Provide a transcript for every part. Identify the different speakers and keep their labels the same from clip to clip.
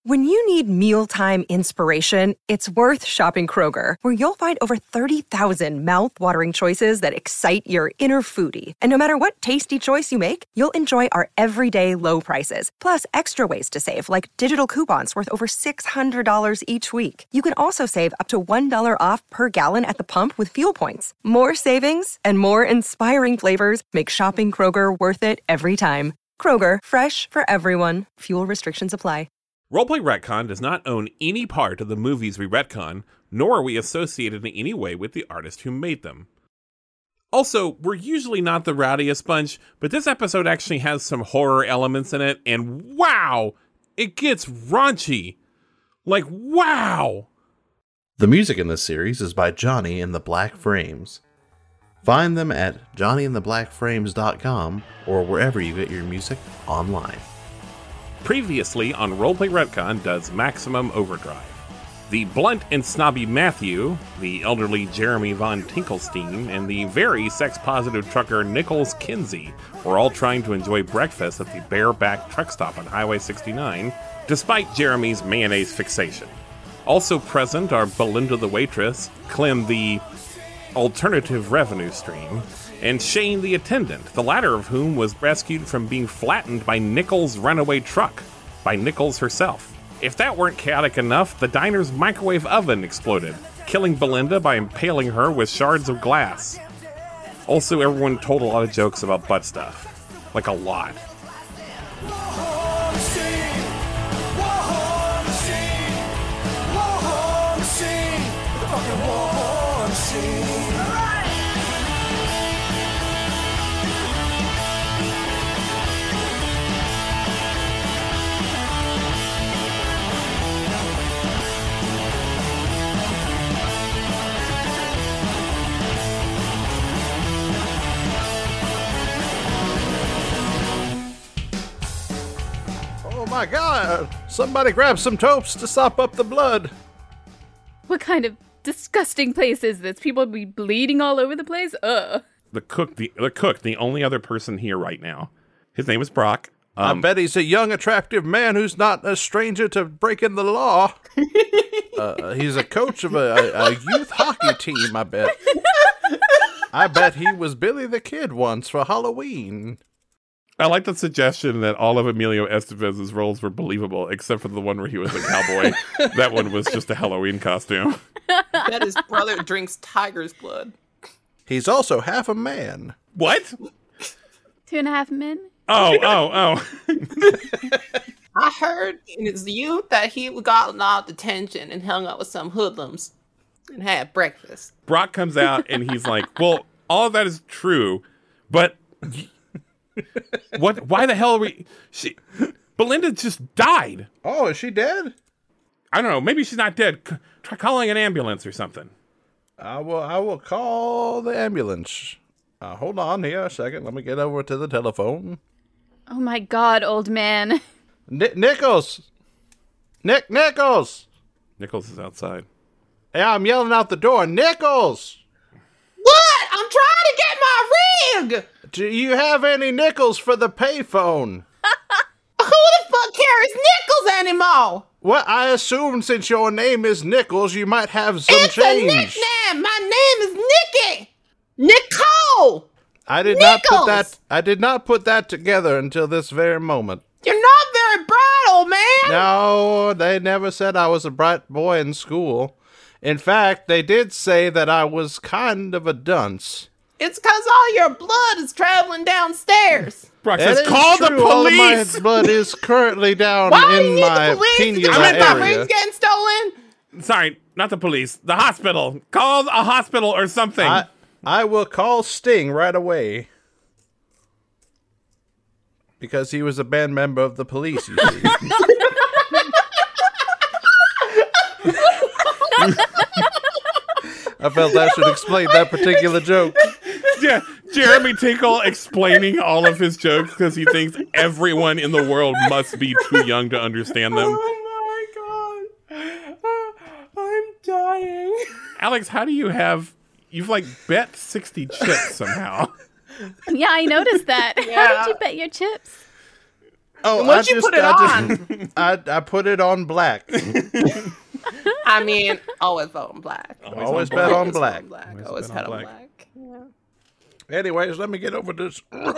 Speaker 1: When you need mealtime inspiration, it's worth shopping Kroger, where you'll find over 30,000 mouth-watering choices that excite your inner foodie. And no matter what tasty choice you make, you'll enjoy our everyday low prices, plus extra ways to save, like digital coupons worth over $600 each week. You can also save up to $1 off per gallon at the pump with fuel points. More savings and more inspiring flavors make shopping Kroger worth it every time. Kroger, fresh for everyone. Fuel restrictions apply.
Speaker 2: Roleplay Retcon does not own any part of the movies we retcon, nor are we associated in any way with the artist who made them. Also, we're usually not the rowdiest bunch, but this episode actually has some horror elements in it, and wow, it gets raunchy. Like, wow!
Speaker 3: The music in this series is by Johnny and the Black Frames. Find them at johnnyandtheblackframes.com or wherever you get your music online.
Speaker 2: Previously on Roleplay Retcon does Maximum Overdrive. The blunt and snobby Matthew, the elderly Jeremy Von Tinkelstein, and the very sex-positive trucker Nichols Kinsey were all trying to enjoy breakfast at the bareback truck stop on Highway 69, despite Jeremy's mayonnaise fixation. Also present are Belinda the waitress, Clem the alternative revenue stream, and Shane the attendant, the latter of whom was rescued from being flattened by Nichols' runaway truck, by Nichols herself. If that weren't chaotic enough, the diner's microwave oven exploded, killing Belinda by impaling her with shards of glass. Also, everyone told a lot of jokes about butt stuff. Like a lot.
Speaker 4: Oh my god! Somebody grab some toast to sop up the blood!
Speaker 5: What kind of disgusting place is this? People be bleeding all over the place? Ugh.
Speaker 2: The cook, the only other person here right now. His name is Brock.
Speaker 4: I bet he's a young, attractive man who's not a stranger to breaking the law. He's a coach of a youth hockey team, I bet. I bet he was Billy the Kid once for Halloween.
Speaker 2: I like the suggestion that all of Emilio Estevez's roles were believable, except for the one where he was a cowboy. That one was just a Halloween costume.
Speaker 6: That his brother drinks tiger's blood.
Speaker 4: He's also half a man.
Speaker 2: What?
Speaker 5: 2.5 men?
Speaker 2: Oh.
Speaker 6: I heard in his youth that he got a lot of detention and hung out with some hoodlums and had breakfast.
Speaker 2: Brock comes out and he's like, well, all of that is true, but what? Why the hell are we... Belinda just died.
Speaker 4: Oh, is she dead?
Speaker 2: I don't know. Maybe she's not dead. Try calling an ambulance or something.
Speaker 4: I will call the ambulance. Hold on here a second. Let me get over to the telephone.
Speaker 5: Oh my god, old man.
Speaker 4: Nichols! Nichols!
Speaker 2: Nichols is outside.
Speaker 4: Yeah, I'm yelling out the door. Nichols!
Speaker 6: What? I'm trying to get my rig!
Speaker 4: Do you have any nickels for the payphone?
Speaker 6: Who the fuck carries nickels anymore?
Speaker 4: Well, I assume since your name is Nichols, you might have some
Speaker 6: It's
Speaker 4: change.
Speaker 6: a nickname. My name is Nikki. Nicole.
Speaker 4: I did not put that together until this very moment.
Speaker 6: You're not very bright, old man.
Speaker 4: No, they never said I was a bright boy in school. In fact, they did say that I was kind of a dunce.
Speaker 6: It's because all your blood is traveling downstairs.
Speaker 2: Brock says, call the
Speaker 4: All of my
Speaker 2: police!
Speaker 4: blood is currently down
Speaker 6: Why do you
Speaker 4: in
Speaker 6: need
Speaker 4: my
Speaker 6: the police?
Speaker 4: penula
Speaker 6: I mean, my
Speaker 4: area.
Speaker 6: ring's getting stolen.
Speaker 2: Sorry, not the police. The hospital. Call a hospital or something.
Speaker 4: I will call Sting right away. Because he was a band member of the police, you see. I felt I should explain that particular joke.
Speaker 2: Yeah, Jeremy Tinkle explaining all of his jokes because he thinks everyone in the world must be too young to understand them.
Speaker 6: Oh my god. I'm dying.
Speaker 2: Alex, how do you've like bet 60 chips somehow.
Speaker 5: Yeah, I noticed that. How did you bet your chips?
Speaker 4: Oh,
Speaker 6: And once you put it on,
Speaker 4: I put it on black.
Speaker 6: I mean, always vote on black.
Speaker 4: Always bet on black.
Speaker 6: Always bet on black. Yeah.
Speaker 4: Anyways, let me get over this.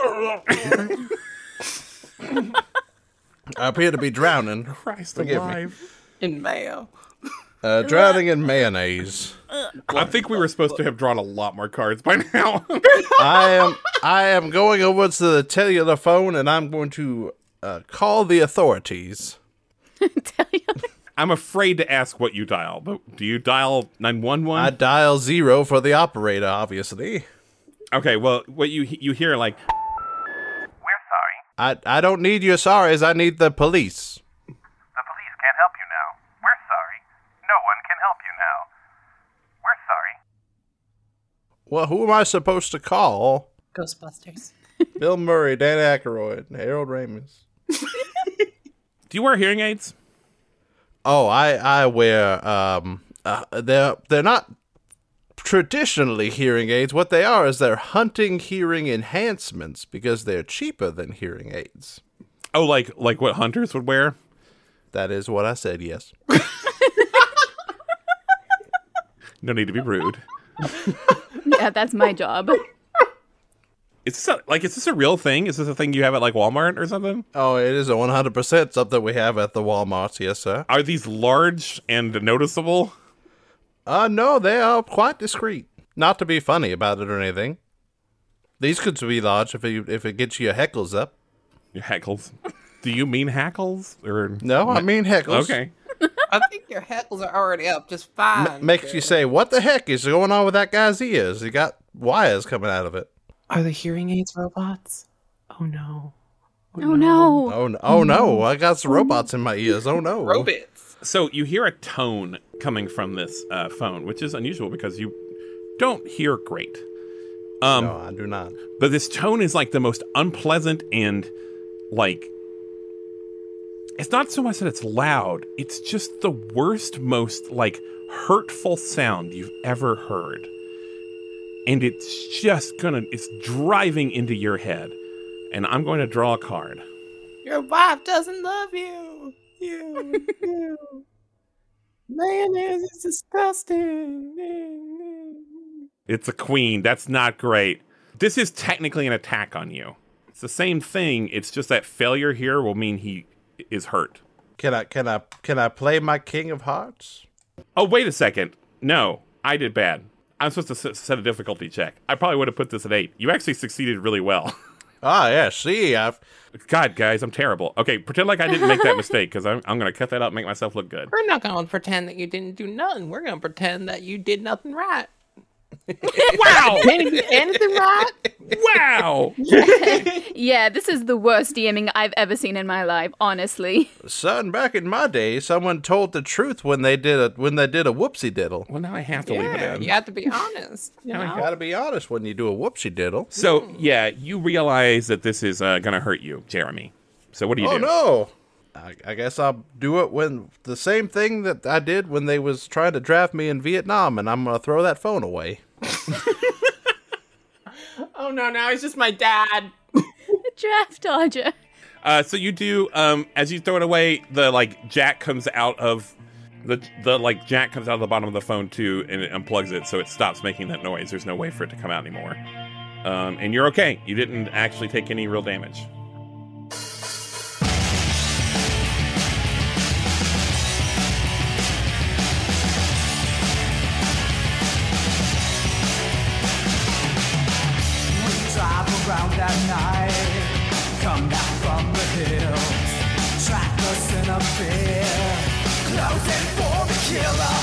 Speaker 4: I appear to be drowning.
Speaker 2: Christ
Speaker 4: Forgive me.
Speaker 2: alive.
Speaker 6: In mayo.
Speaker 4: Drowning in mayonnaise.
Speaker 2: I think we were supposed to have drawn a lot more cards by now.
Speaker 4: I am going over to the cellular phone and I'm going to call the authorities.
Speaker 5: Tell you.
Speaker 2: I'm afraid to ask what you dial, but do you dial 911?
Speaker 4: I dial 0 for the operator, obviously.
Speaker 2: Okay, well, what you hear like,
Speaker 4: I don't need your sorries, I need the police.
Speaker 7: The police can't help you now. We're sorry. No one can help you now. We're sorry.
Speaker 4: Well, who am I supposed to call?
Speaker 6: Ghostbusters.
Speaker 4: Bill Murray, Dan Aykroyd, Harold Ramis.
Speaker 2: do you wear hearing aids?
Speaker 4: Oh, I wear they're not traditionally hearing aids. What they are is they're hunting hearing enhancements because they're cheaper than hearing aids.
Speaker 2: Oh, like what hunters would wear?
Speaker 4: That is what I said, yes.
Speaker 2: No need to be rude.
Speaker 5: Yeah, that's my job.
Speaker 2: Is this a real thing? Is this a thing you have at like Walmart or something?
Speaker 4: Oh, it is 100% something we have at the Walmarts, yes, sir.
Speaker 2: Are these large and noticeable?
Speaker 4: No, they are quite discreet. Not to be funny about it or anything. These could be large if it gets your heckles up.
Speaker 2: Your heckles. Do you mean hackles? Or
Speaker 4: No, I mean heckles.
Speaker 2: Okay.
Speaker 6: I think your heckles are already up just fine.
Speaker 4: Makes you say, what the heck is going on with that guy's ears? He got wires coming out of it.
Speaker 6: Are the hearing aids robots? Oh no.
Speaker 5: Oh no.
Speaker 4: Oh no, I got some robots in my ears. Oh no.
Speaker 6: Robots.
Speaker 2: So you hear a tone coming from this phone, which is unusual because you don't hear great.
Speaker 4: No, I do not.
Speaker 2: But this tone is like the most unpleasant and like, it's not so much that it's loud. It's just the worst, most like hurtful sound you've ever heard. And it's it's driving into your head. And I'm going to draw a card.
Speaker 6: Your wife doesn't love you. You. Mayonnaise is disgusting.
Speaker 2: It's a queen. That's not great. This is technically an attack on you. It's the same thing. It's just that failure here will mean he is hurt.
Speaker 4: Can I play my King of Hearts?
Speaker 2: Oh, wait a second. No, I did bad. I'm supposed to set a difficulty check. I probably would have put this at 8. You actually succeeded really well.
Speaker 4: Ah, yeah, see,
Speaker 2: God, guys, I'm terrible. Okay, pretend like I didn't make that mistake, because I'm going to cut that out and make myself look good.
Speaker 6: We're not going to pretend that you didn't do nothing. We're going to pretend that you did nothing right.
Speaker 2: Wow!
Speaker 6: Anything right?
Speaker 2: Wow!
Speaker 5: Yeah, this is the worst DMing I've ever seen in my life, honestly.
Speaker 4: son, back in my day, someone told the truth when they did a whoopsie diddle.
Speaker 2: Well, now I have to leave it in.
Speaker 6: You have to be honest. You know?
Speaker 4: You gotta be honest when you do a whoopsie diddle.
Speaker 2: So, yeah, you realize that this is going to hurt you, Jeremy. So what do you do?
Speaker 4: Oh no! I guess I'll do it when the same thing that I did when they was trying to draft me in Vietnam, and I'm gonna throw that phone away.
Speaker 6: Oh no, now he's just my dad.
Speaker 5: Draft dodger.
Speaker 2: So you do, as you throw it away, the jack comes out of the jack comes out of the bottom of the phone too, and it unplugs it, so it stops making that noise. There's no way for it to come out anymore. And you're okay. You didn't actually take any real damage.
Speaker 8: Around at night, come down from the hills, trackless in a fear, closing for the killer.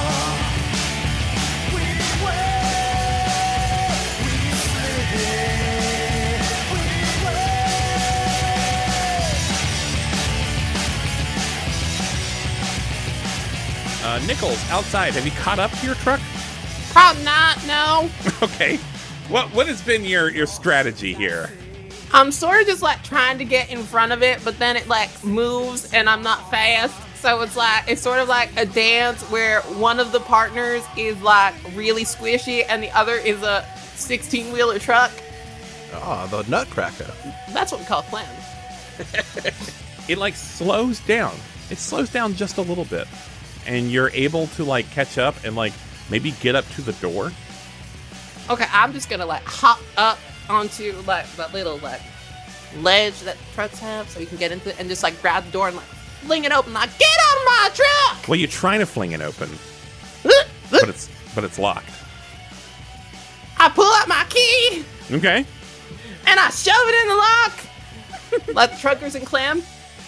Speaker 8: We wait, we sleep, we wait.
Speaker 2: Nichols, outside, have you caught up to your truck?
Speaker 6: Probably not, no.
Speaker 2: Okay. What has been your strategy here?
Speaker 6: I'm sort of just trying to get in front of it, but then it moves and I'm not fast. So it's sort of like a dance where one of the partners is really squishy and the other is a 16-wheeler truck.
Speaker 4: Oh, the Nutcracker.
Speaker 6: That's what we call clowns.
Speaker 2: It like slows down. It slows down just a little bit. And you're able to like catch up and like maybe get up to the door.
Speaker 6: Okay, I'm just gonna like hop up onto like that little like ledge that trucks have so you can get into it and just like grab the door and like fling it open like, get out of my truck!
Speaker 2: Well, you're trying to fling it open, but it's locked.
Speaker 6: I pull out my key
Speaker 2: Okay.
Speaker 6: and I shove it in the lock. Like the truckers in Clam.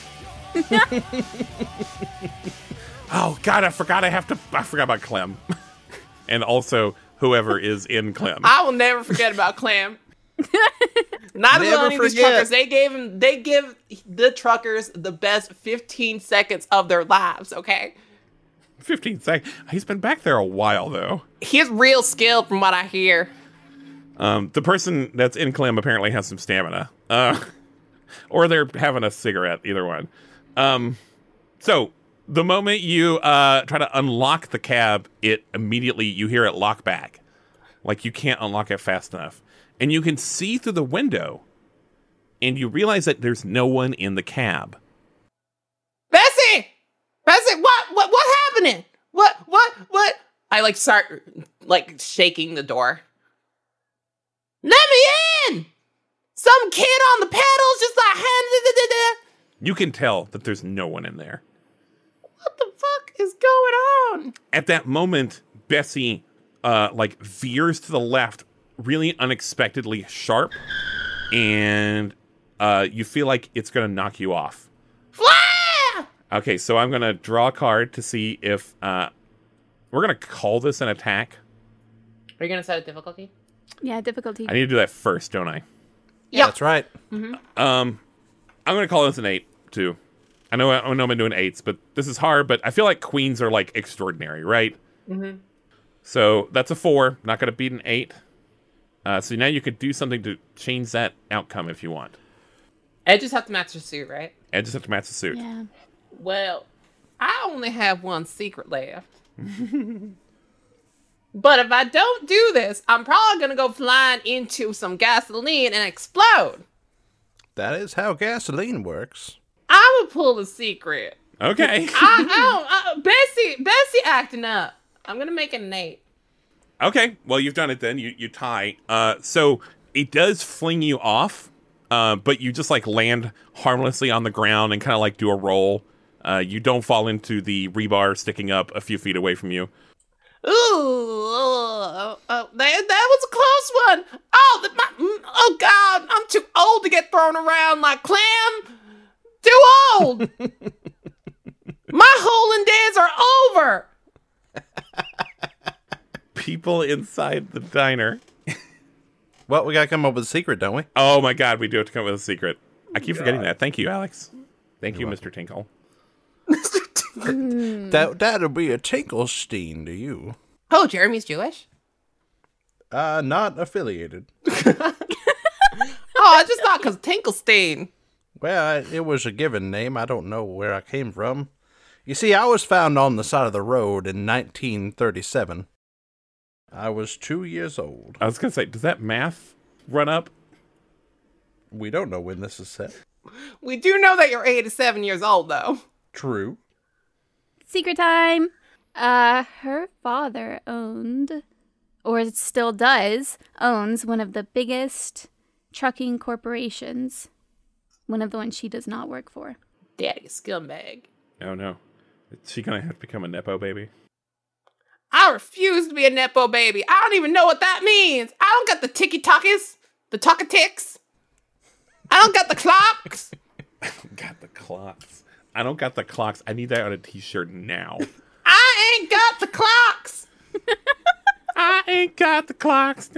Speaker 2: Oh God, I forgot about Clem. And also whoever is in Clem.
Speaker 6: I will never forget about Clam. Neither will any of these truckers. They give the truckers the best 15 seconds of their lives, okay?
Speaker 2: 15 seconds. He's been back there a while though.
Speaker 6: He's real skilled from what I hear.
Speaker 2: The person that's in Clem apparently has some stamina. Or they're having a cigarette, either one. So the moment you try to unlock the cab, you hear it lock back. Like you can't unlock it fast enough. And you can see through the window, and you realize that there's no one in the cab.
Speaker 6: Bessie, what happening? What? I like start like shaking the door. Let me in! Some kid on the pedals just like
Speaker 2: You can tell that there's no one in there.
Speaker 6: What the fuck is going on?
Speaker 2: At that moment, Bessie like veers to the left, really unexpectedly sharp, and you feel like it's gonna knock you off.
Speaker 6: Fly!
Speaker 2: Okay, so I'm gonna draw a card to see if we're gonna call this an attack.
Speaker 6: Are you gonna set a difficulty?
Speaker 5: Yeah, difficulty.
Speaker 2: I need to do that first, don't I?
Speaker 6: Yeah,
Speaker 4: that's right.
Speaker 6: Mm-hmm.
Speaker 2: I'm gonna call this an 8 too. I know I've been doing 8s, but this is hard. But I feel like queens are like extraordinary, right?
Speaker 6: Mm-hmm.
Speaker 2: So that's a 4. Not gonna beat an 8. So now you could do something to change that outcome if you want.
Speaker 6: Edges have to match the suit, right?
Speaker 2: Edges have to match the suit.
Speaker 5: Yeah.
Speaker 6: Well, I only have one secret left. But if I don't do this, I'm probably going to go flying into some gasoline and explode.
Speaker 4: That is how gasoline works.
Speaker 6: I would pull the secret.
Speaker 2: Okay.
Speaker 6: Bessie acting up. I'm going to make it an 8.
Speaker 2: Okay. Well, you've done it then. You tie. So it does fling you off, but you just like land harmlessly on the ground and kind of like do a roll. You don't fall into the rebar sticking up a few feet away from you.
Speaker 6: Ooh, that was a close one. Oh God, I'm too old to get thrown around like Clam. Too old. My holding days are over.
Speaker 2: People inside the diner.
Speaker 4: Well, we gotta come up with a secret, don't we?
Speaker 2: Oh my God, we do have to come up with a secret. I keep forgetting that. Thank you, Alex. Thank you, Mr. Tinkle.
Speaker 4: That'll be a Tinklestein to you.
Speaker 6: Oh, Jeremy's Jewish?
Speaker 4: Not affiliated.
Speaker 6: Oh, I just thought because Tinklestein.
Speaker 4: Well, it was a given name. I don't know where I came from. You see, I was found on the side of the road in 1937. I was 2 years old.
Speaker 2: I was going to say, does that math run up?
Speaker 4: We don't know when this is set.
Speaker 6: We do know that you're 87 years old, though.
Speaker 4: True.
Speaker 5: Secret time. Her father owned, or still does, owns one of the biggest trucking corporations. One of the ones she does not work for.
Speaker 6: Daddy's scumbag.
Speaker 2: Oh no. Is she going to have to become a Nepo baby?
Speaker 6: I refuse to be a Nepo baby. I don't even know what that means. I don't got the ticky-talkies, the talk-a-ticks. I don't got the clocks.
Speaker 2: Got the clocks. I don't got the clocks. I need that on a t-shirt now.
Speaker 6: I ain't got the clocks.
Speaker 2: I ain't got the clocks.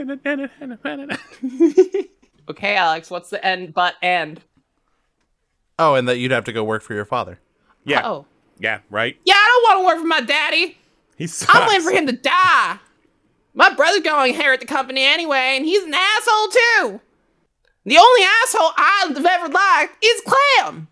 Speaker 6: Okay, Alex, what's the end but end?
Speaker 4: Oh, and that you'd have to go work for your father.
Speaker 2: Yeah.
Speaker 6: Oh.
Speaker 2: Yeah, right?
Speaker 6: Yeah, I don't want to work for my daddy.
Speaker 2: He sucks.
Speaker 6: I'm waiting for him to die. My brother's going to inherit the company anyway, and he's an asshole too. The only asshole I've ever liked is Clam.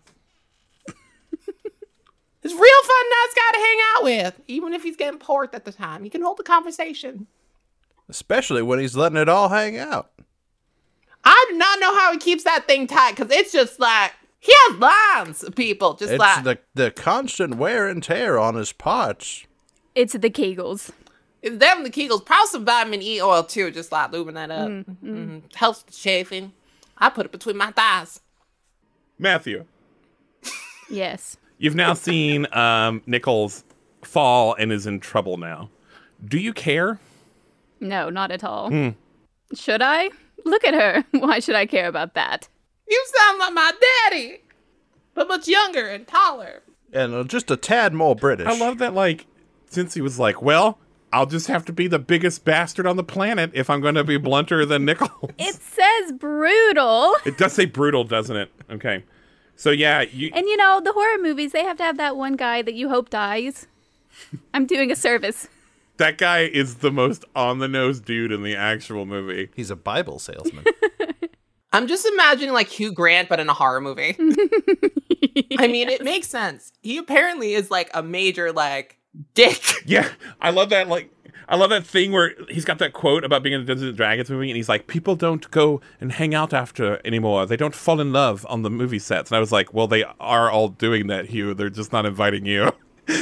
Speaker 6: He's a real fun, nice guy to hang out with, even if he's getting porked at the time. He can hold the conversation.
Speaker 4: Especially when he's letting it all hang out.
Speaker 6: I do not know how he keeps that thing tight, because it's just like He has lines, people. Just
Speaker 4: It's
Speaker 6: like
Speaker 4: the constant wear and tear on his parts.
Speaker 5: It's the Kegels.
Speaker 6: it's definitely Kegels. Probably some vitamin E oil too. Just like lubing that up. Helps the chafing. I put it between my thighs.
Speaker 2: Matthew,
Speaker 5: Yes.
Speaker 2: you've now seen Nichols fall and is in trouble now. Do you care?
Speaker 5: No, not at all. Should I? Look at her. Why should I care about that?
Speaker 6: You sound like my daddy, but much younger and taller.
Speaker 4: And just a tad more British.
Speaker 2: I love that, like, since he was like, well, I'll just have to be the biggest bastard on the planet if I'm going to be blunter than Nichols.
Speaker 5: It says brutal.
Speaker 2: It does say brutal, doesn't it? Okay. So, yeah, you...
Speaker 5: And you know, the horror movies, they have to have that one guy that you hope dies. I'm doing a service.
Speaker 2: That guy is the most on-the-nose dude in the actual movie.
Speaker 4: He's a Bible salesman.
Speaker 6: I'm just imagining like Hugh Grant, but in a horror movie. I mean, it makes sense. He apparently is like a major like dick.
Speaker 2: Yeah, I love that, like... I love that thing where he's got that quote about being in the Dungeons and Dragons movie, and he's like, people don't go and hang out after anymore. They don't fall in love on the movie sets. And I was like, well, they are all doing that, Hugh. They're just not inviting you.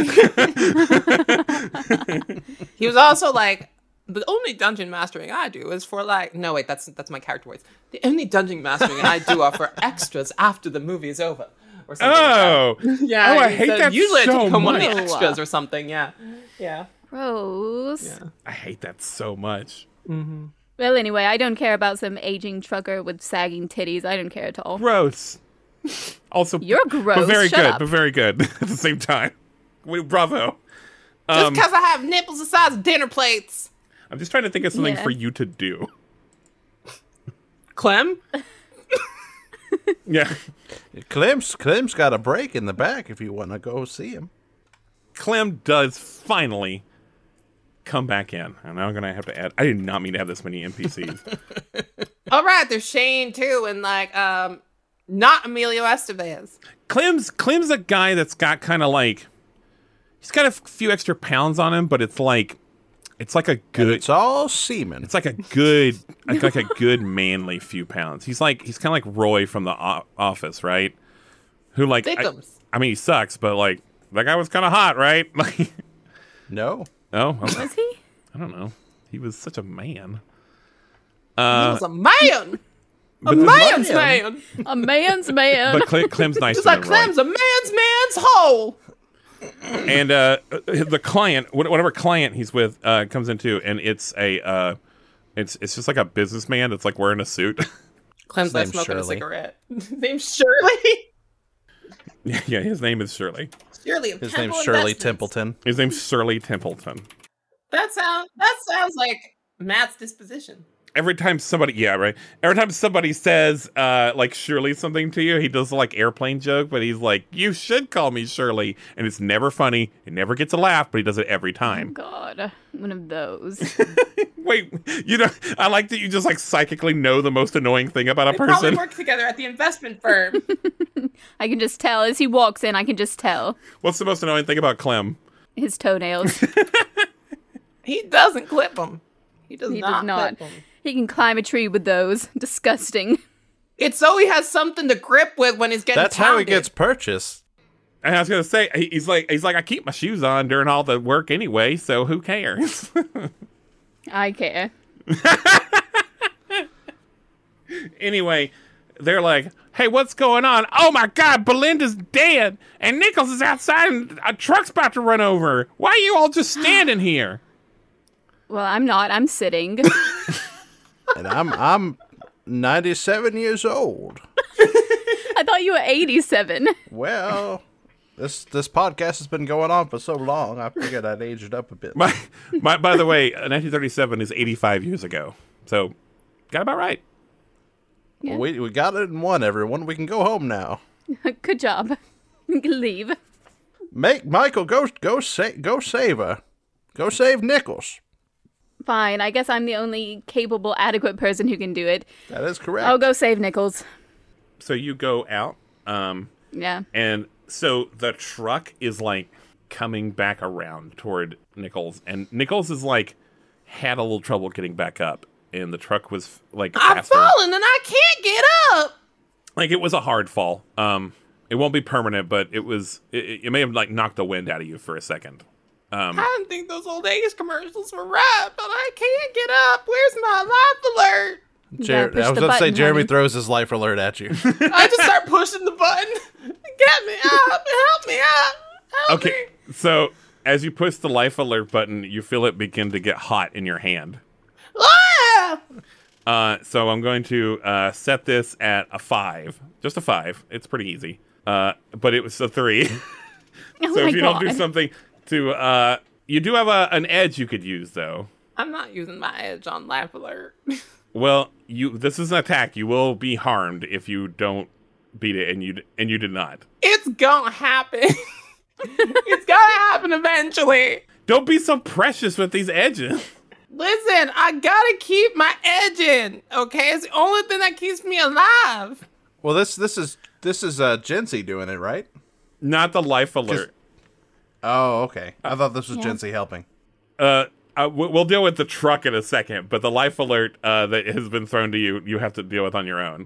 Speaker 6: He was also like, the only dungeon mastering I do is for like, no wait, that's my character voice. The only dungeon mastering I do are for extras after the movie is over. Or something
Speaker 2: Oh!
Speaker 6: like that. Yeah.
Speaker 2: Oh, I
Speaker 6: he
Speaker 2: hate
Speaker 6: said,
Speaker 2: that
Speaker 6: usually
Speaker 2: so
Speaker 6: I become one of the
Speaker 5: much.
Speaker 6: extras or something, yeah. Yeah.
Speaker 5: Gross.
Speaker 6: Yeah.
Speaker 2: I hate that so much.
Speaker 5: Well, anyway, I don't care about some aging trucker with sagging titties. I don't care at all.
Speaker 2: Gross. Also,
Speaker 5: You're gross.
Speaker 2: But very
Speaker 5: Shut
Speaker 2: good,
Speaker 5: up.
Speaker 2: but very good at the same time. Bravo.
Speaker 6: Just because I have nipples the size of dinner plates.
Speaker 2: I'm just trying to think of something
Speaker 5: Yeah.
Speaker 2: for you to do.
Speaker 6: Clem?
Speaker 2: Yeah.
Speaker 4: Clem's got a break in the back if you want to go see him.
Speaker 2: Clem does finally come back in. And now I'm going to have to add... I did not mean to have this many NPCs.
Speaker 6: All right, there's Shane too, and like, not Emilio Estevez.
Speaker 2: Clem's a guy that's got kind of like... He's got a few extra pounds on him, but it's like a
Speaker 4: And
Speaker 2: good...
Speaker 4: it's all semen.
Speaker 2: It's like a good, like a good manly few pounds. He's kind of like Roy from The Office, right? Who like,
Speaker 6: Thickums.
Speaker 2: I mean, he sucks, but like that guy was kind of hot, right? Like,
Speaker 4: No.
Speaker 2: oh,
Speaker 5: Was he?
Speaker 2: I don't know. He was such a man.
Speaker 6: He was a man.
Speaker 2: But
Speaker 6: A
Speaker 2: this-
Speaker 6: man's man.
Speaker 5: A man's man.
Speaker 2: But Clem's nicer
Speaker 6: Just like
Speaker 2: than Roy.
Speaker 6: Clem's a man's hole.
Speaker 2: And the client, whatever client he's with, comes into, and it's a, it's just like a businessman that's like wearing a suit.
Speaker 6: Clem's like
Speaker 4: name's
Speaker 6: smoking a
Speaker 4: Shirley.
Speaker 6: cigarette. His name's Shirley.
Speaker 2: Yeah, his name is Shirley.
Speaker 6: Shirley of
Speaker 4: His
Speaker 6: Temple
Speaker 4: name's Shirley
Speaker 6: Investments.
Speaker 4: Templeton.
Speaker 2: His name's Shirley Templeton.
Speaker 6: That sounds like Matt's disposition.
Speaker 2: Every time somebody, every time somebody says, like, Shirley something to you, he does, like, airplane joke, but he's like, you should call me Shirley. And it's never funny. It never gets a laugh, but he does it every time.
Speaker 5: God, one of those.
Speaker 2: Wait, I like that you just, like, psychically know the most annoying thing about a
Speaker 6: They probably
Speaker 2: person.
Speaker 6: work together at the investment firm.
Speaker 5: I can just tell as he walks in. I can just tell
Speaker 2: What's the most annoying thing about Clem?
Speaker 5: his toenails.
Speaker 6: He doesn't clip them. He does
Speaker 5: He
Speaker 6: not
Speaker 5: does not.
Speaker 6: clip them.
Speaker 5: He can climb a tree with those. Disgusting.
Speaker 6: It's so he has something to grip with when he's getting
Speaker 4: That's how he
Speaker 6: pounded.
Speaker 4: gets purchased.
Speaker 2: And I was gonna say, he's like, I keep my shoes on during all the work anyway, so who cares?
Speaker 5: I care.
Speaker 2: Anyway, they're like, hey, what's going on? Oh my God, Belinda's dead, and Nichols is outside, and a truck's about to run over. Why are you all just standing here?
Speaker 5: Well, I'm not. I'm sitting.
Speaker 4: And I'm 97 years old.
Speaker 5: I thought you were 87.
Speaker 4: Well, this podcast has been going on for so long, I figured I'd age it up a bit.
Speaker 2: By the way, 1937 is 85 years ago, so got about right.
Speaker 5: Yeah.
Speaker 4: We got it in one, everyone. We can go home now.
Speaker 5: Good job. You can leave.
Speaker 4: Michael, go save her. Go save Nichols.
Speaker 5: Fine. I guess I'm the only capable, adequate person who can do it.
Speaker 4: That is correct.
Speaker 5: I'll go save Nichols.
Speaker 2: So you go out,
Speaker 5: Yeah.
Speaker 2: and so the truck is like coming back around toward Nichols, and Nichols is like had a little trouble getting back up, and the truck was like
Speaker 6: I've
Speaker 2: faster.
Speaker 6: fallen and I can't get up.
Speaker 2: Like, it was a hard fall. It won't be permanent, but it was. It may have like knocked the wind out of you for a second.
Speaker 6: I didn't think those old age commercials were right, but I can't get up. Where's my life alert?
Speaker 4: I was about to say, Jeremy throws his life alert at you.
Speaker 6: I just start pushing the button. Get me up! Help me up! Help
Speaker 2: Okay,
Speaker 6: me!
Speaker 2: so as you push the life alert button, you feel it begin to get hot in your hand.
Speaker 6: Ah!
Speaker 2: So I'm going to set this at a 5. Just a 5. It's pretty easy. But it was a 3. So if you don't do something to... you do have an edge you could use, though.
Speaker 6: I'm not using my edge on life alert.
Speaker 2: Well, this is an attack. You will be harmed if you don't beat it, and you did not.
Speaker 6: It's gonna happen. It's gonna happen eventually.
Speaker 2: Don't be so precious with these edges.
Speaker 6: Listen, I gotta keep my edge in, okay? It's the only thing that keeps me alive.
Speaker 4: Well, this is Jency doing it, right?
Speaker 2: Not the life alert.
Speaker 4: Oh, okay. I thought this was Jency helping.
Speaker 2: We'll deal with the truck in a second, but the life alert that has been thrown to you, you have to deal with on your own.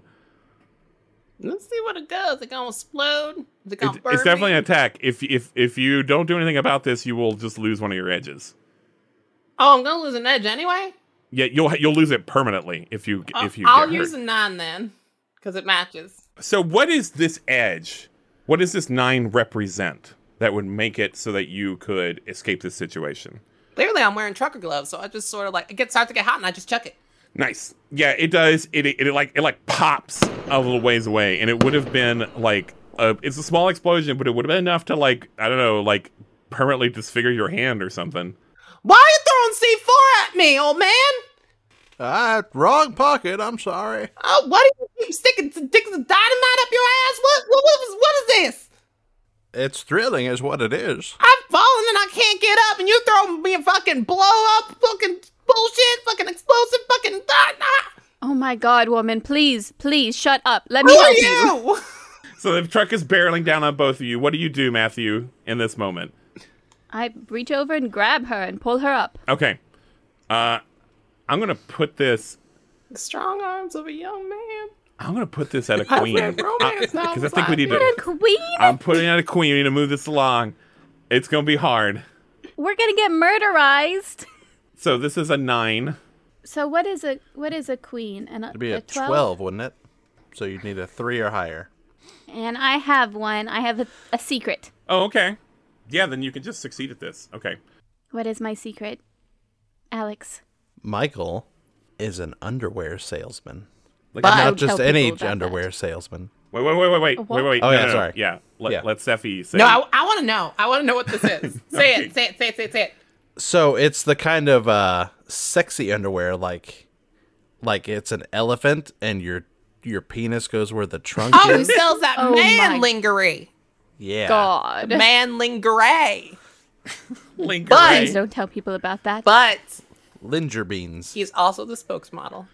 Speaker 6: Let's see what it does. Is it gonna explode? Is it gonna burn
Speaker 2: It's definitely
Speaker 6: me?
Speaker 2: an attack. If you don't do anything about this, you will just lose one of your edges.
Speaker 6: Oh, I'm gonna lose an edge anyway?
Speaker 2: Yeah, you'll lose it permanently if you
Speaker 6: I'll
Speaker 2: get
Speaker 6: use
Speaker 2: hurt.
Speaker 6: a 9 then, because it matches.
Speaker 2: So what is this edge? What does this 9 represent that would make it so that you could escape this situation?
Speaker 6: Clearly, I'm wearing trucker gloves, so I just sort of like it starts to get hot, and I just chuck it.
Speaker 2: Nice. Yeah, it does. It pops a little ways away, and it would have been like it's a small explosion, but it would have been enough to permanently disfigure your hand or something.
Speaker 6: Why are you throwing C4 at me, old man?
Speaker 4: Wrong pocket. I'm sorry.
Speaker 6: Oh, what do you keep sticking dynamite up your ass? What is this?
Speaker 4: It's thrilling, is what it is.
Speaker 6: I've fallen and I can't get up, and you throw me a fucking blow up, fucking bullshit, fucking explosive, fucking.
Speaker 5: Oh my God, woman! Please, shut up. Let
Speaker 6: Who
Speaker 5: me
Speaker 6: are
Speaker 5: help you.
Speaker 6: you?
Speaker 2: So the truck is barreling down on both of you. What do you do, Matthew, in this moment?
Speaker 5: I reach over and grab her and pull her up.
Speaker 2: Okay. I'm gonna put this.
Speaker 6: The strong arms of a young man.
Speaker 2: I'm gonna put this at a
Speaker 6: I
Speaker 2: queen
Speaker 6: read romance
Speaker 2: because I
Speaker 6: novels
Speaker 2: think we need
Speaker 5: What
Speaker 2: to.
Speaker 5: a queen!
Speaker 2: I'm putting it at a queen. We need to move this along. It's gonna be hard.
Speaker 5: We're gonna get murderized.
Speaker 2: So this is a 9.
Speaker 5: So what is a queen? And
Speaker 4: It'd be a
Speaker 5: 12?
Speaker 4: 12, wouldn't it? So you'd need a 3 or higher.
Speaker 5: And I have one. I have a secret.
Speaker 2: Oh, okay. Yeah, then you can just succeed at this. Okay.
Speaker 5: What is my secret, Alex?
Speaker 4: Michael is an underwear salesman.
Speaker 2: Like,
Speaker 5: But-
Speaker 4: Not
Speaker 5: Don't
Speaker 4: just
Speaker 5: tell
Speaker 4: any
Speaker 5: people about
Speaker 4: underwear
Speaker 5: that.
Speaker 4: salesman.
Speaker 2: wait.
Speaker 5: What?
Speaker 2: Wait.
Speaker 4: Oh, yeah,
Speaker 2: No.
Speaker 4: sorry.
Speaker 2: Yeah.
Speaker 4: Yeah.
Speaker 2: Let Seffi say.
Speaker 6: No, I want to know. I want to know what this is. Say it.
Speaker 4: So it's the kind of sexy underwear, like it's an elephant, and your penis goes where the trunk
Speaker 6: Oh, he
Speaker 4: is.
Speaker 6: sells that
Speaker 5: Oh
Speaker 6: man
Speaker 5: my
Speaker 6: lingerie.
Speaker 4: Yeah.
Speaker 5: God.
Speaker 6: Man lingerie.
Speaker 2: Lingerie.
Speaker 5: Please don't tell people about that.
Speaker 6: But
Speaker 4: Linger beans.
Speaker 6: he's also the spokesmodel.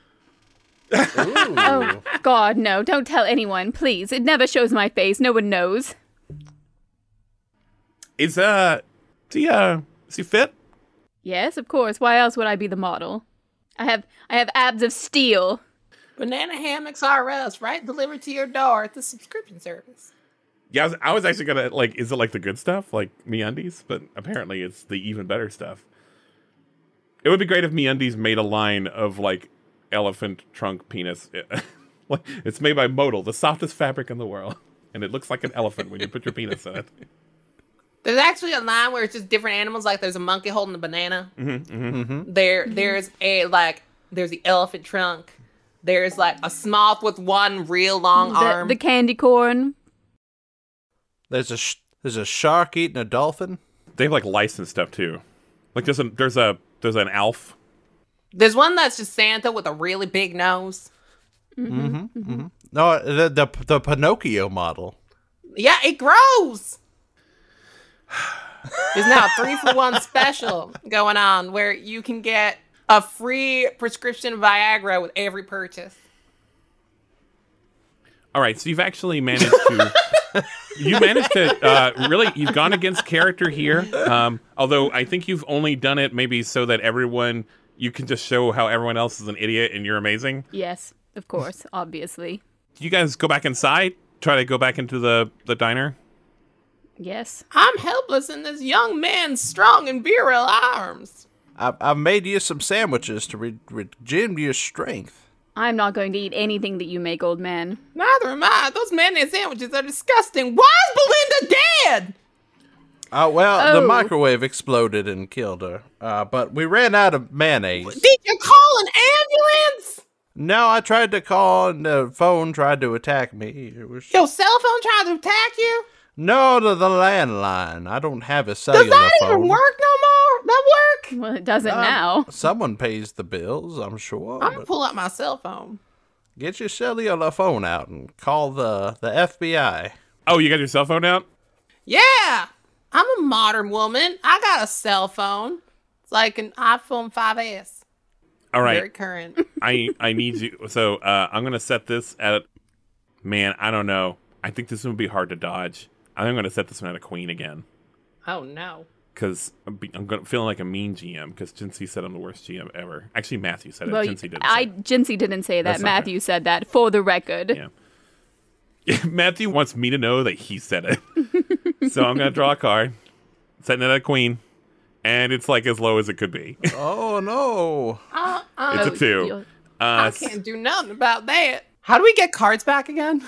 Speaker 5: Oh, God, no. Don't tell anyone, please. It never shows my face. No one knows.
Speaker 2: Is he fit?
Speaker 5: Yes, of course. Why else would I be the model? I have abs of steel.
Speaker 6: Banana Hammocks R Us, right? Delivered to your door at the subscription service.
Speaker 2: Yeah, I was actually gonna is it like the good stuff, like MeUndies? But apparently it's the even better stuff. It would be great if MeUndies made a line of like elephant trunk penis. Like, it's made by Modal, the softest fabric in the world, and it looks like an elephant when you put your penis in it.
Speaker 6: There's actually a line where it's just different animals. Like there's a monkey holding a banana. There's the elephant trunk. There's like a sloth with one real long arm.
Speaker 5: The candy corn.
Speaker 4: There's a shark eating a dolphin.
Speaker 2: They have like licensed stuff too. Like there's an Alf.
Speaker 6: There's one that's just Santa with a really big nose.
Speaker 4: No, the Pinocchio model.
Speaker 6: Yeah, it grows. There's now a 3-for-1 special going on where you can get a free prescription Viagra with every purchase.
Speaker 2: All right, so you've actually managed to really, you've gone against character here. Although I think you've only done it maybe so that you can just show how everyone else is an idiot and you're amazing.
Speaker 5: Yes, of course, obviously.
Speaker 2: you guys go back inside? Try to go back into the diner?
Speaker 5: Yes.
Speaker 6: I'm helpless in this young man's strong and virile arms.
Speaker 4: I've made you some sandwiches to redeem your strength.
Speaker 5: I'm not going to eat anything that you make, old man.
Speaker 6: Neither am I. Those mayonnaise sandwiches are disgusting. Why is Belinda dead?
Speaker 4: The microwave exploded and killed her. But we ran out of mayonnaise.
Speaker 6: Did you call an ambulance?
Speaker 4: No, I tried to call and the phone tried to attack me.
Speaker 6: Your cell phone tried to attack you?
Speaker 4: No, the landline. I don't have a cellular phone.
Speaker 6: Does that even work no more? That work?
Speaker 5: Well, it doesn't now.
Speaker 4: Someone pays the bills, I'm sure.
Speaker 6: I'm gonna pull out my cell phone.
Speaker 4: Get your cellular phone out and call the FBI.
Speaker 2: Oh, you got your cell phone out?
Speaker 6: Yeah, I'm a modern woman. I got a cell phone. It's like an iPhone 5S.
Speaker 2: All right.
Speaker 6: Very current.
Speaker 2: I need you. So I'm going to set this at, man, I don't know. I think this would be hard to dodge. I think I'm going to set this one at a queen again.
Speaker 6: Oh, no.
Speaker 2: Because I'm feeling like a mean GM because Jinsey said I'm the worst GM ever. Actually, Matthew said it.
Speaker 5: Well,
Speaker 2: Jinsey didn't say it.
Speaker 5: Jinsey didn't say that.
Speaker 2: That's not
Speaker 5: Matthew said that for the record.
Speaker 2: Yeah. Matthew wants me to know that he said it. So I'm going to draw a card, setting it at a queen, and it's like as low as it could be.
Speaker 4: Oh, no.
Speaker 2: It's a 2.
Speaker 6: I can't do nothing about that. How do we get cards back again?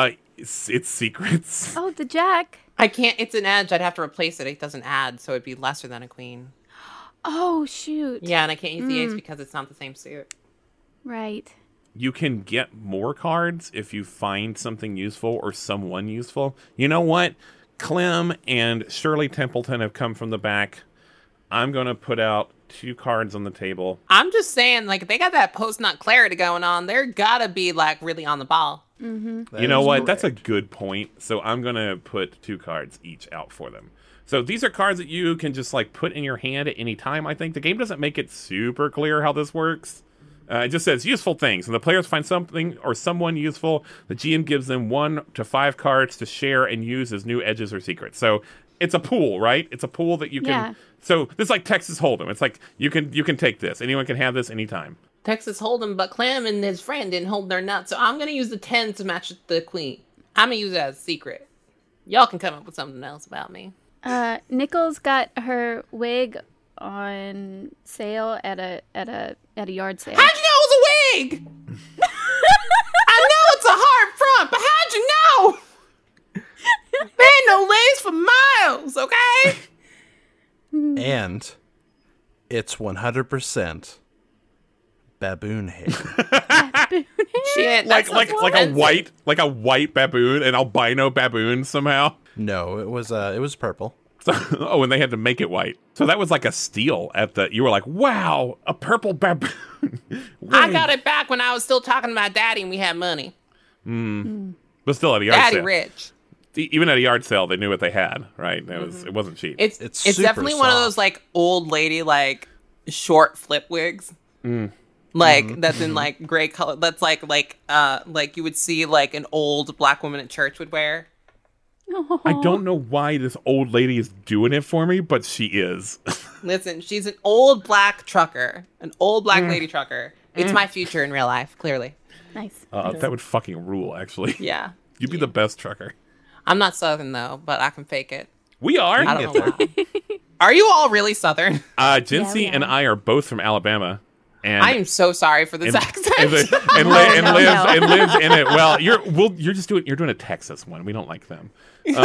Speaker 2: It's secrets.
Speaker 5: Oh, the jack.
Speaker 6: I can't. It's an edge. I'd have to replace it. It doesn't add, so it'd be lesser than a queen.
Speaker 5: Oh, shoot.
Speaker 6: Yeah, and I can't use the ace because it's not the same suit.
Speaker 5: Right.
Speaker 2: You can get more cards if you find something useful or someone useful. You know what? Clem and Shirley Templeton have come from the back. I'm going to put out 2 cards on the table.
Speaker 6: I'm just saying, like, if they got that post-nut clarity going on, they're gotta be, like, really on the ball.
Speaker 5: Mm-hmm.
Speaker 2: You know what? Correct. That's a good point. So I'm going to put 2 cards each out for them. So these are cards that you can just, like, put in your hand at any time, I think. The game doesn't make it super clear how this works. It just says useful things. When the players find something or someone useful, the GM gives them 1 to 5 cards to share and use as new edges or secrets. So it's a pool, right? It's a pool that you can...
Speaker 5: Yeah.
Speaker 2: So this is like Texas Hold'em. It's like you can take this. Anyone can have this anytime.
Speaker 6: Texas Hold'em, but Clem and his friend didn't hold their nuts, so I'm gonna use the 10 to match the queen. I'm gonna use it as a secret. Y'all can come up with something else about me.
Speaker 5: Nichols got her wig on sale at a yard sale.
Speaker 6: How'd you know it was a wig? I know it's a hard front, but how'd you know? There ain't no lace for miles, okay?
Speaker 4: And it's 100% baboon hair.
Speaker 6: Shit,
Speaker 2: like a white baboon, an albino baboon somehow.
Speaker 4: No, it was purple.
Speaker 2: Oh, and they had to make it white. So that was like a steal at the. You were like, wow, a purple baboon.
Speaker 6: I got it back when I was still talking to my daddy and we had money.
Speaker 2: But still at a yard
Speaker 6: Daddy
Speaker 2: sale.
Speaker 6: rich.
Speaker 2: Even at a yard sale, they knew what they had, right? It wasn't cheap.
Speaker 6: It's
Speaker 4: super
Speaker 6: definitely one of
Speaker 4: soft.
Speaker 6: those like old lady like short flip wigs. Like that's in like gray color. That's like you would see like an old black woman at church would wear.
Speaker 2: I don't know why this old lady is doing it for me, but she is.
Speaker 6: Listen, she's an old black trucker, an old black lady trucker. It's my future in real life, clearly.
Speaker 5: Nice.
Speaker 2: That would fucking rule, actually.
Speaker 6: Yeah.
Speaker 2: You'd be the best trucker.
Speaker 6: I'm not Southern though, but I can fake it.
Speaker 2: We are.
Speaker 6: I don't know why. Are you all really Southern?
Speaker 2: Jinsey
Speaker 5: Yeah, we
Speaker 2: and
Speaker 5: are.
Speaker 2: I are both from Alabama. And
Speaker 6: I am so sorry for this accent.
Speaker 2: and lives in it. Well, you're just doing a Texas one. We don't like them.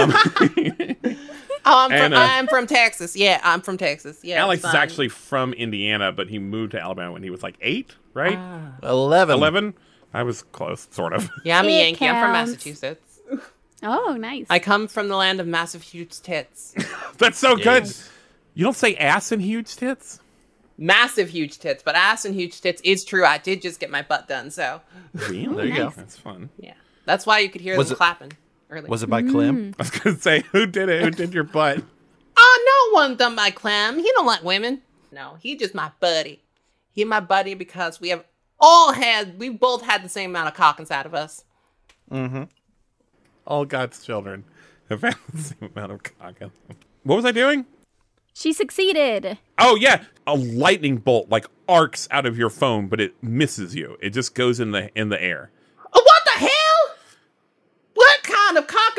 Speaker 6: I'm from Texas. Yeah, I'm from Texas. Yeah,
Speaker 2: Alex is
Speaker 6: fine.
Speaker 2: actually from Indiana, but he moved to Alabama when he was like 8, right?
Speaker 4: 11.
Speaker 2: 11? I was close, sort of.
Speaker 6: Yeah, I'm a
Speaker 5: It
Speaker 6: Yankee. I'm from
Speaker 5: counts.
Speaker 6: Massachusetts.
Speaker 5: Oh, nice.
Speaker 6: I come from the land of massive, huge tits.
Speaker 2: That's so good.
Speaker 4: Yes.
Speaker 2: You don't say ass and huge tits?
Speaker 6: Massive, huge tits, but ass and huge tits is true. I did just get my butt done, so
Speaker 2: Really?
Speaker 4: There you go.
Speaker 2: That's fun.
Speaker 6: yeah. That's why you could hear
Speaker 4: Was
Speaker 6: them
Speaker 4: it-
Speaker 6: clapping earlier.
Speaker 4: Was it by Clem?
Speaker 2: I was going to say, who did it? Who did your butt?
Speaker 6: Oh, no one done by Clem. He don't like women. No, he just my buddy. He my buddy because we both had the same amount of cock inside of us.
Speaker 2: All God's children have had the same amount of cock in them. What was I doing?
Speaker 5: She succeeded.
Speaker 2: Oh, yeah. A lightning bolt, like, arcs out of your phone, but it misses you. It just goes in the air.
Speaker 6: Oh, what the hell?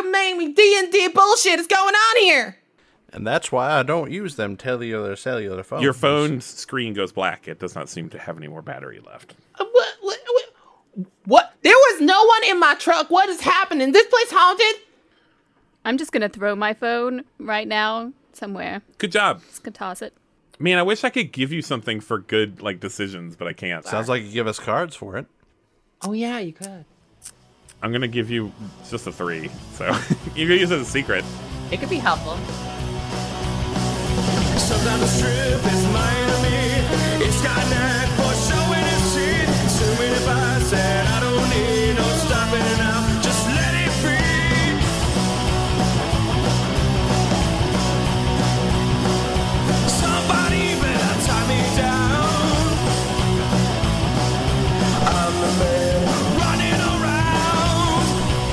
Speaker 6: cockamamie D&D bullshit is going on here?
Speaker 4: And that's why I don't use them cellular phones.
Speaker 2: Your phone's screen goes black. It does not seem to have any more battery left.
Speaker 6: What? There was no one in my truck. What is happening? This place haunted?
Speaker 5: I'm just gonna throw my phone right now somewhere.
Speaker 2: Good job.
Speaker 5: Just gonna toss it.
Speaker 2: Man, I wish I could give you something for good decisions, but I can't.
Speaker 4: Sounds like you give us cards for it.
Speaker 6: Oh, yeah, you could.
Speaker 2: I'm going to give you just a 3, so you can use it as a secret.
Speaker 6: It could be helpful.
Speaker 8: Sometimes the strip is Miami. It's got knack for showing its teeth. Too many bites that I don't need. No stopping now. Just let it be. Somebody better tie me down. I'm the man running around.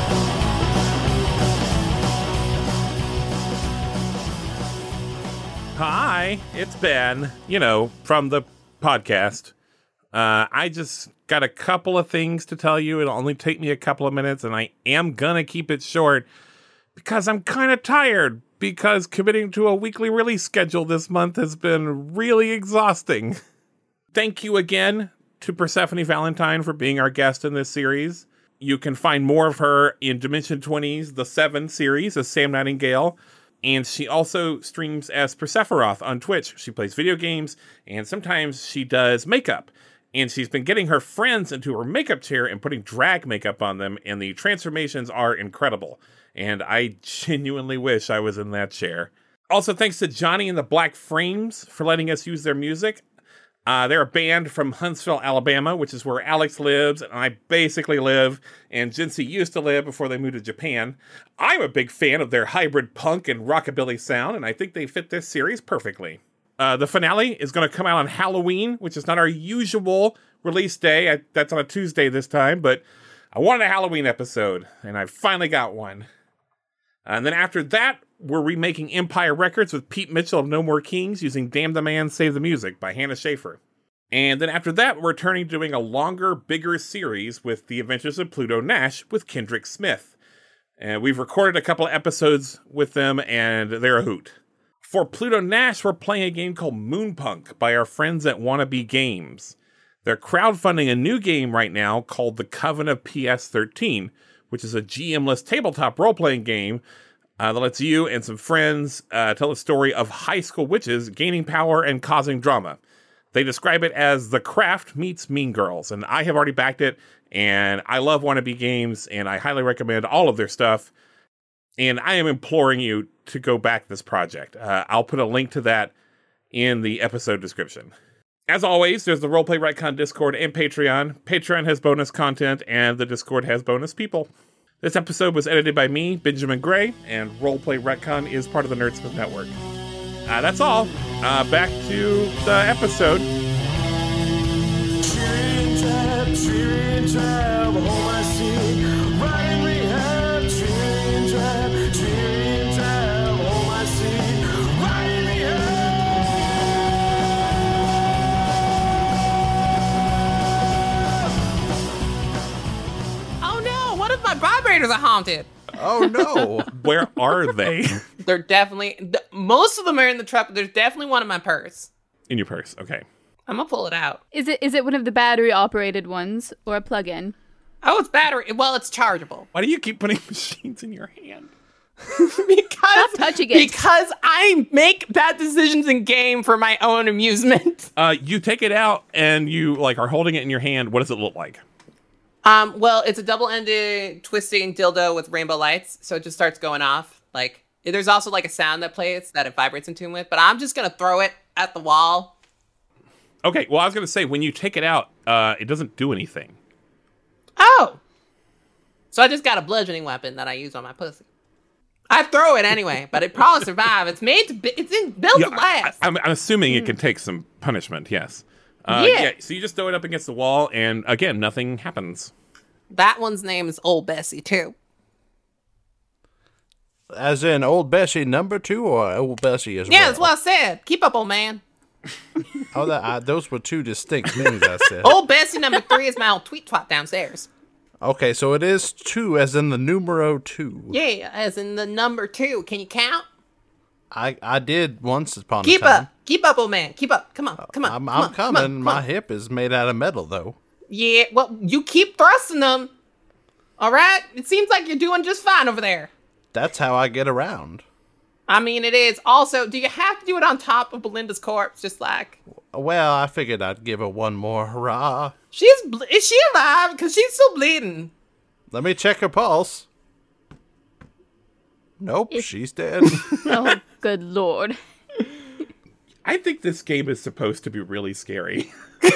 Speaker 2: Hi, it's Ben, from the podcast. I just got a couple of things to tell you. It'll only take me a couple of minutes, and I am going to keep it short because I'm kind of tired, because committing to a weekly release schedule this month has been really exhausting. Thank you again to Persephone Valentine for being our guest in this series. You can find more of her in Dimension 20's The Seven series as Sam Nightingale. And she also streams as Persephoroth on Twitch. She plays video games, and sometimes she does makeup. And she's been getting her friends into her makeup chair and putting drag makeup on them, and the transformations are incredible. And I genuinely wish I was in that chair. Also, thanks to Johnny and the Black Frames for letting us use their music. They're a band from Huntsville, Alabama, which is where Alex lives, and I basically live, and Jinsey used to live before they moved to Japan. I'm a big fan of their hybrid punk and rockabilly sound, and I think they fit this series perfectly. The finale is going to come out on Halloween, which is not our usual release day. That's on a Tuesday this time, but I wanted a Halloween episode, and I finally got one. And then after that, we're remaking Empire Records with Pete Mitchell of No More Kings using Damn the Man, Save the Music by Hannah Schaefer. And then after that, we're turning to doing a longer, bigger series with The Adventures of Pluto Nash with Kendrick Smith. And we've recorded a couple of episodes with them, and they're a hoot. For Pluto Nash, we're playing a game called Moonpunk by our friends at Wannabe Games. They're crowdfunding a new game right now called The Coven of PS13, which is a GM-less tabletop role-playing game that lets you and some friends tell the story of high school witches gaining power and causing drama. They describe it as The Craft meets Mean Girls, and I have already backed it, and I love Wannabe Games, and I highly recommend all of their stuff, and I am imploring you to go back this project. I'll put a link to that in the episode description. As always, there's the Roleplay Retcon Discord and Patreon. Patreon has bonus content, and the Discord has bonus people. This episode was edited by me, Benjamin Gray, and Roleplay Retcon is part of the Nerdsmith Network. That's all. Back to the episode.
Speaker 6: My vibrators are haunted.
Speaker 4: Oh no.
Speaker 2: Where are they?
Speaker 6: They're definitely, most of them are in the truck, but there's definitely one in my purse.
Speaker 2: In your purse, okay.
Speaker 6: I'm gonna pull it out.
Speaker 5: Is it one of the battery operated ones or a plug-in?
Speaker 6: Oh, it's battery. Well, it's chargeable.
Speaker 2: Why do you keep putting machines in your hand?
Speaker 5: Stop touching it.
Speaker 6: Because I make bad decisions in game for my own amusement.
Speaker 2: You take it out and you are holding it in your hand. What does it look like?
Speaker 6: Well, it's a double-ended twisting dildo with rainbow lights, so it just starts going off. There's also a sound that plays that it vibrates in tune with, but I'm just gonna throw it at the wall.
Speaker 2: Okay, well, I was gonna say, when you take it out, it doesn't do anything.
Speaker 6: Oh! So I just got a bludgeoning weapon that I use on my pussy. I throw it anyway, but it probably survive. It's made to built to last.
Speaker 2: I'm assuming it can take some punishment, yes. Yeah, so you just throw it up against the wall, and again, nothing happens.
Speaker 6: That one's name is Old Bessie, too.
Speaker 4: As in Old Bessie number 2, or Old Bessie as well?
Speaker 6: Yeah, that's what I said. Keep up, old man.
Speaker 4: Those were two distinct things I said.
Speaker 6: Old Bessie number 3 is my old tweet twat downstairs.
Speaker 4: Okay, so it is 2 as in the numero 2.
Speaker 6: Yeah, as in the number 2. Can you count?
Speaker 4: I did once upon a
Speaker 6: Keep
Speaker 4: time.
Speaker 6: up. Keep up, old man. Keep up. Come on.
Speaker 4: I'm coming. My hip is made out of metal, though.
Speaker 6: Yeah, well, you keep thrusting them. All right? It seems like you're doing just fine over there.
Speaker 4: That's how I get around.
Speaker 6: I mean, it is. Also, do you have to do it on top of Belinda's corpse? Just like...
Speaker 4: Well, I figured I'd give her one more hurrah.
Speaker 6: Is she alive? Because she's still bleeding.
Speaker 4: Let me check her pulse. Nope, she's dead.
Speaker 5: Oh, good lord.
Speaker 2: I think this game is supposed to be really scary.
Speaker 5: Is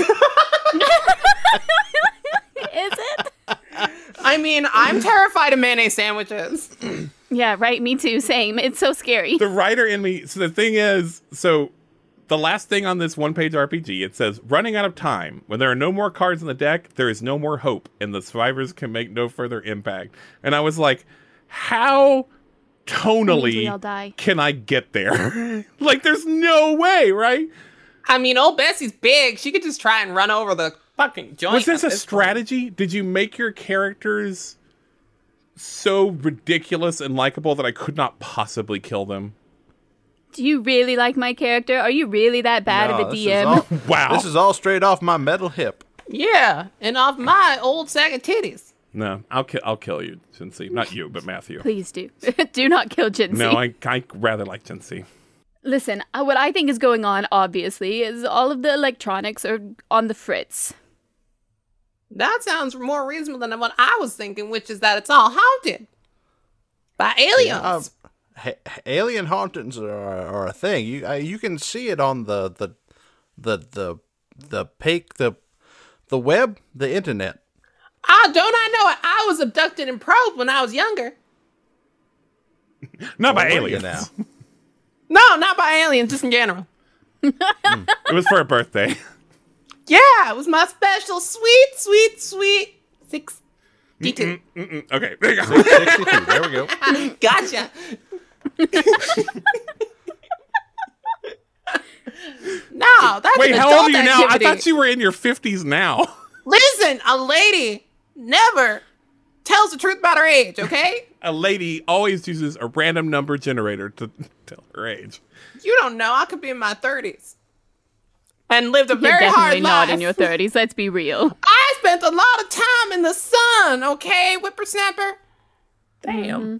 Speaker 5: it?
Speaker 6: I mean, I'm terrified of mayonnaise sandwiches.
Speaker 5: Yeah, right. Me too. Same. It's so scary.
Speaker 2: The writer in me. So the thing is, the last thing on this one-page RPG, it says, running out of time. When there are no more cards in the deck, there is no more hope, and the survivors can make no further impact. And I was like, how tonally
Speaker 5: all die.
Speaker 2: can I get there? Like, there's no way, right?
Speaker 6: I mean, old Bessie's big. She could just try and run over the fucking joint.
Speaker 2: Was this
Speaker 6: at
Speaker 2: a strategy? Did you make your characters so ridiculous and likable that I could not possibly kill them?
Speaker 5: Do you really like my character? Are you really that bad of a DM?
Speaker 2: Wow.
Speaker 4: This is all straight off my metal hip.
Speaker 6: Yeah, and off my old sack of titties.
Speaker 2: No, I'll kill you, Jinsey. Not you, but Matthew.
Speaker 5: Please do. Do not kill Jinsey.
Speaker 2: No, I rather like Jinsey.
Speaker 5: Listen, what I think is going on, obviously, is all of the electronics are on the fritz.
Speaker 6: That sounds more reasonable than what I was thinking, which is that it's all haunted by aliens.
Speaker 4: Alien hauntings are a thing. You can see it on the web, the internet.
Speaker 6: Don't I know it? I was abducted and probed when I was younger.
Speaker 2: Not by
Speaker 4: Where are you
Speaker 2: aliens.
Speaker 4: now?
Speaker 6: No, not by aliens, just in general.
Speaker 2: It was for a birthday.
Speaker 6: Yeah, it was my special sweet 62.
Speaker 2: Okay, there you go.
Speaker 4: 62. There we go.
Speaker 6: Gotcha. No, that's
Speaker 2: Wait,
Speaker 6: an
Speaker 2: how old are
Speaker 6: adult
Speaker 2: you now? I
Speaker 6: activity.
Speaker 2: thought you were in your 50s now.
Speaker 6: Listen, a lady never tells the truth about her age, okay?
Speaker 2: A lady always uses a random number generator to tell her age.
Speaker 6: You don't know. I could be in my 30s. And lived a
Speaker 5: You're
Speaker 6: very hard
Speaker 5: definitely not
Speaker 6: life.
Speaker 5: in your 30s, let's be real.
Speaker 6: I spent a lot of time in the sun, okay, whippersnapper? Damn.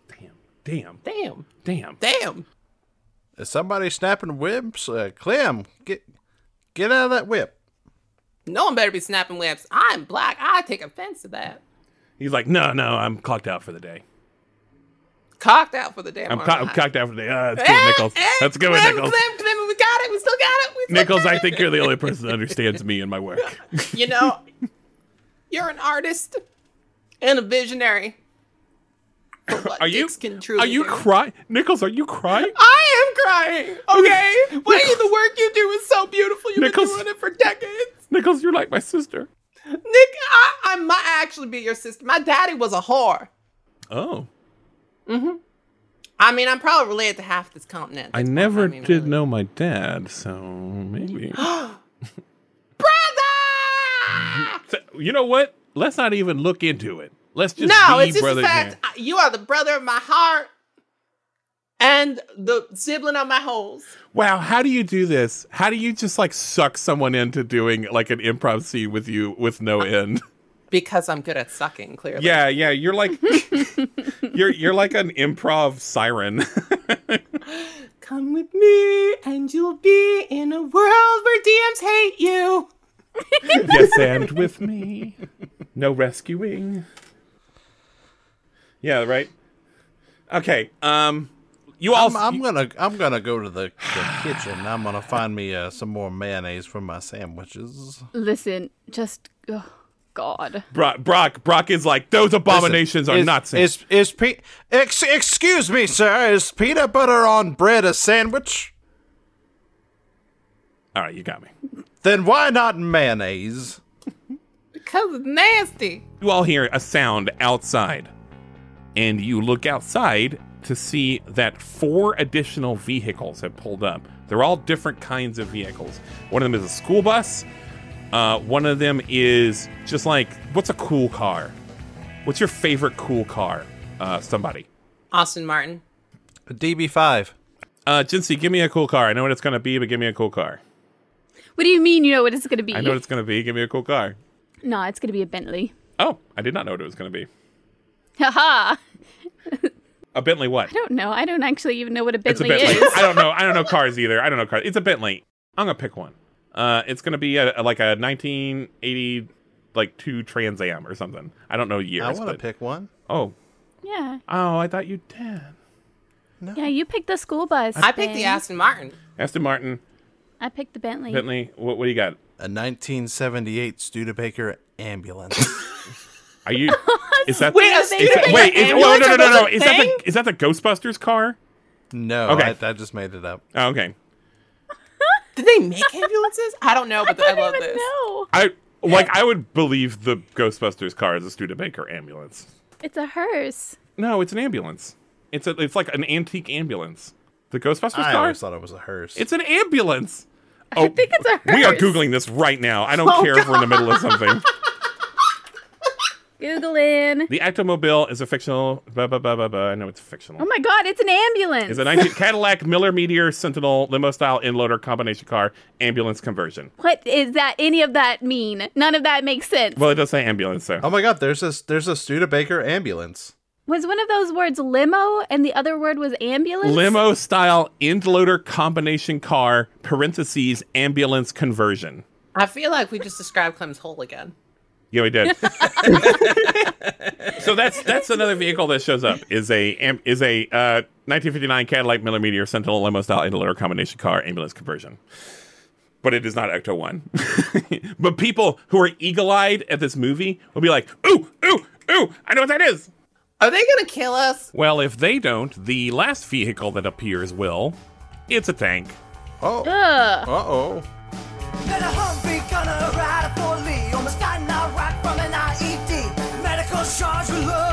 Speaker 6: Damn.
Speaker 4: Is somebody snapping whips? Clem, get out of that whip.
Speaker 6: No one better be snapping whips. I'm black. I take offense to that.
Speaker 2: He's like, no, I'm clocked out for the day.
Speaker 6: Cocked out for the damn
Speaker 2: I'm
Speaker 6: right.
Speaker 2: cocked out for the day. That's good, Nichols. That's good,
Speaker 6: Clem,
Speaker 2: Nichols.
Speaker 6: Clem, we got it. We still got it.
Speaker 2: Nichols, I think you're the only person that understands me and my work.
Speaker 6: You know, you're an artist and a visionary. For what
Speaker 2: Are you?
Speaker 6: dicks can truly
Speaker 2: Are you
Speaker 6: do.
Speaker 2: crying, Nichols? Are you crying?
Speaker 6: I am crying. Okay, the work you do is so beautiful. You've
Speaker 2: Nichols.
Speaker 6: been doing it for decades.
Speaker 2: Nichols, you're like my sister.
Speaker 6: Nick, I might actually be your sister. My daddy was a whore.
Speaker 2: Oh,
Speaker 6: I mean, I'm probably related to half this continent.
Speaker 2: I never did know my dad, so maybe.
Speaker 6: Brother!
Speaker 2: So, you know what? Let's not even look into it. Let's just
Speaker 6: No,
Speaker 2: be
Speaker 6: it's just the
Speaker 2: brothers
Speaker 6: fact you are the brother of my heart and the sibling of my holes.
Speaker 2: Wow, how do you do this? How do you just like suck someone into doing like an improv scene with you with no end?
Speaker 6: Because I'm good at sucking, clearly.
Speaker 2: Yeah, you're like you're like an improv siren.
Speaker 6: Come with me and you'll be in a world where DMs hate you.
Speaker 2: Yes, and with me. No rescuing. Yeah, right. Okay. You all.
Speaker 4: I'm gonna go to the kitchen. I'm gonna find me some more mayonnaise for my sandwiches.
Speaker 5: Listen, just... Oh, God.
Speaker 2: Brock is like, those abominations are not safe.
Speaker 4: Excuse me, sir. Is peanut butter on bread a sandwich?
Speaker 2: All right, you got me.
Speaker 4: Then why not mayonnaise?
Speaker 6: Because it's nasty.
Speaker 2: You all hear a sound outside, and you look outside to see that 4 additional vehicles have pulled up. They're all different kinds of vehicles. One of them is a school bus. One of them is just like, what's a cool car? What's your favorite cool car? Somebody.
Speaker 6: Austin Martin.
Speaker 4: A DB5.
Speaker 2: Jinsey, give me a cool car. I know what it's going to be, but give me a cool car.
Speaker 5: What do you mean you know what it's going to be?
Speaker 2: I know what it's going to be. Give me a cool car.
Speaker 5: No, it's going to be a Bentley.
Speaker 2: Oh, I did not know what it was going to be.
Speaker 5: Haha.
Speaker 2: A Bentley what?
Speaker 5: I don't know. I don't actually even know what a
Speaker 2: It's a
Speaker 5: Bentley
Speaker 2: Bentley.
Speaker 5: is.
Speaker 2: I don't know. I don't know cars either. I don't know cars. It's a Bentley. I'm going to pick one. It's going to be like a 1980 like 2 Trans Am or something. I don't know years.
Speaker 4: I want to pick one.
Speaker 2: Oh.
Speaker 5: Yeah.
Speaker 2: Oh, I thought you did.
Speaker 4: No.
Speaker 5: Yeah, you picked the school bus.
Speaker 6: I picked the Aston Martin.
Speaker 2: Aston Martin.
Speaker 5: I picked the Bentley.
Speaker 2: Bentley. What do you got?
Speaker 4: A 1978 Studebaker ambulance.
Speaker 2: Are you? Is that?
Speaker 6: Wait,
Speaker 2: is
Speaker 6: Studebaker
Speaker 2: that- wait.
Speaker 6: ambulance?
Speaker 2: No.
Speaker 6: Are those a
Speaker 2: Is
Speaker 6: thing?
Speaker 2: that the Ghostbusters car?
Speaker 4: No,
Speaker 2: Okay.
Speaker 4: I just made it up.
Speaker 2: Oh, okay.
Speaker 6: Did they make ambulances? I don't know, but I love this.
Speaker 5: No,
Speaker 2: I would believe the Ghostbusters car is a Studebaker ambulance.
Speaker 5: it's a hearse.
Speaker 2: No, it's an ambulance. It's like an antique ambulance. The Ghostbusters
Speaker 4: I
Speaker 2: car?
Speaker 4: always thought it was a hearse.
Speaker 2: It's an ambulance. Oh,
Speaker 5: I think it's a hearse.
Speaker 2: we are Googling this right now. I don't care if we're in the middle of something.
Speaker 5: Googling.
Speaker 2: The Actomobile is a fictional... I know it's fictional.
Speaker 5: Oh my God, it's an ambulance.
Speaker 2: It's a 19 Cadillac Miller Meteor Sentinel limo-style in-loader combination car ambulance conversion.
Speaker 5: What is that? Any of that mean? None of that makes sense.
Speaker 2: Well, it does say ambulance, so...
Speaker 4: Oh my God, there's a Studebaker ambulance.
Speaker 5: Was one of those words limo and the other word was ambulance?
Speaker 2: Limo-style in-loader combination car, parentheses, ambulance conversion.
Speaker 6: I feel like we just described Clem's hole again.
Speaker 2: Yeah, we did. So that's another vehicle that shows up is a 1959 Cadillac Miller Meteor Sentinel limo style in-loader combination car ambulance conversion. But it is not Ecto 1. But people who are eagle-eyed at this movie will be like, ooh, I know what that is.
Speaker 6: Are they gonna kill us?
Speaker 2: Well, if they don't, the last vehicle that appears will. It's a tank.
Speaker 4: Oh.
Speaker 5: Ugh.
Speaker 4: Uh-oh.
Speaker 8: Then a Humvee gonna ride for Lee. Almost got knocked right from an IED. Medical charge with love.